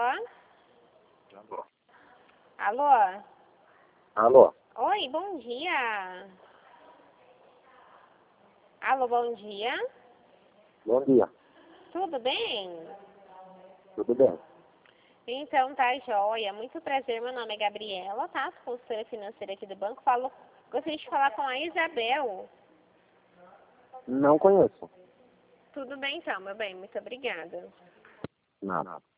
Alô? Alô? Alô? Oi, bom dia. Alô, bom dia. Bom dia. Tudo bem? Tudo bem? Então, tá joia. Muito prazer, meu nome é Gabriela, tá? Consultora financeira aqui do banco. Gostaria de falar com a Isabel. Não conheço. Tudo bem então, meu bem. Muito obrigada. Nada.